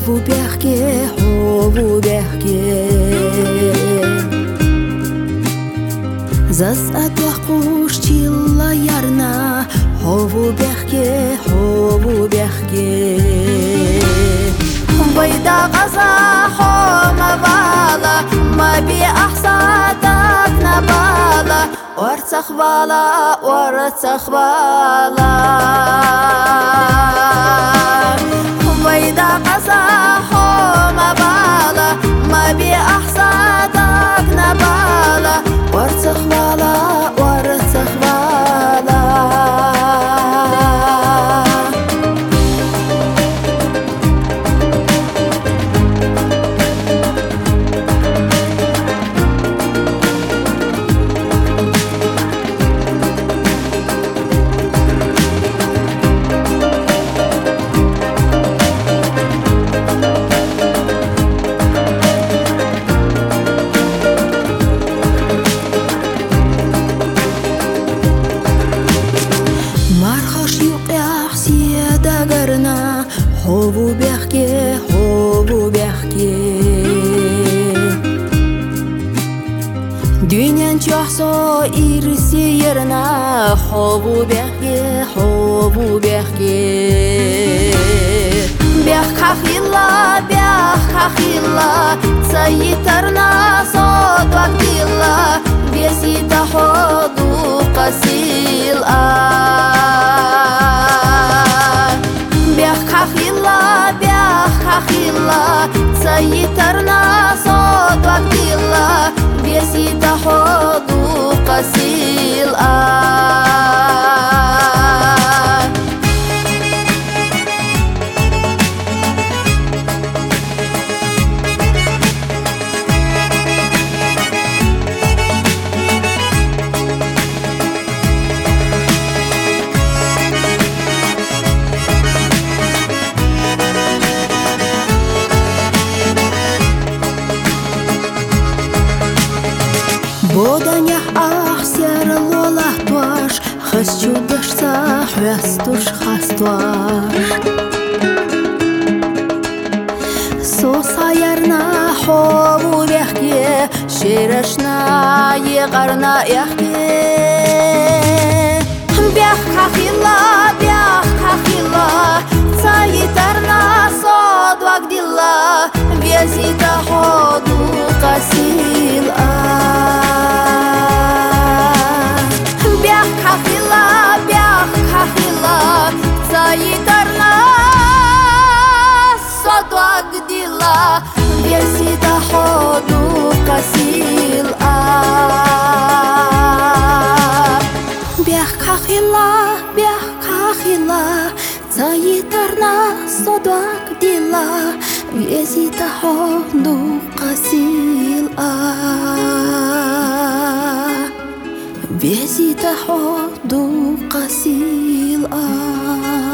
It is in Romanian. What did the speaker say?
Hovu berke Zas atwa kushchilla yarna Hovu berke Bayda qaza homa bala Ma bi ahsadak nabala Wartsakh bala Bayda qaza homa bala Ma bi ahsadak nabala Wartsakh bala Hovu berke Dünyan çoxso irsi yerna Hovu berke Bях хахила Цаиtarna sodvakdilla Besita hodu qasil Bях хахила Цаиtarna sodvakdilla Besita hodu qasil Боданях ахсер лолах туаш Хасчу дашса хвястуш хастваш Сосаярна хову бяхке Шерешна егарна яхке Бях хахила Цаитарна содвагдилла Везита ходу qasil Bях хахила Цаиtarna sodvagdilla Besita hodu qasil Bях хахила Цаиtarna sodvagdilla Besita hodu qasil Besita hodu qasil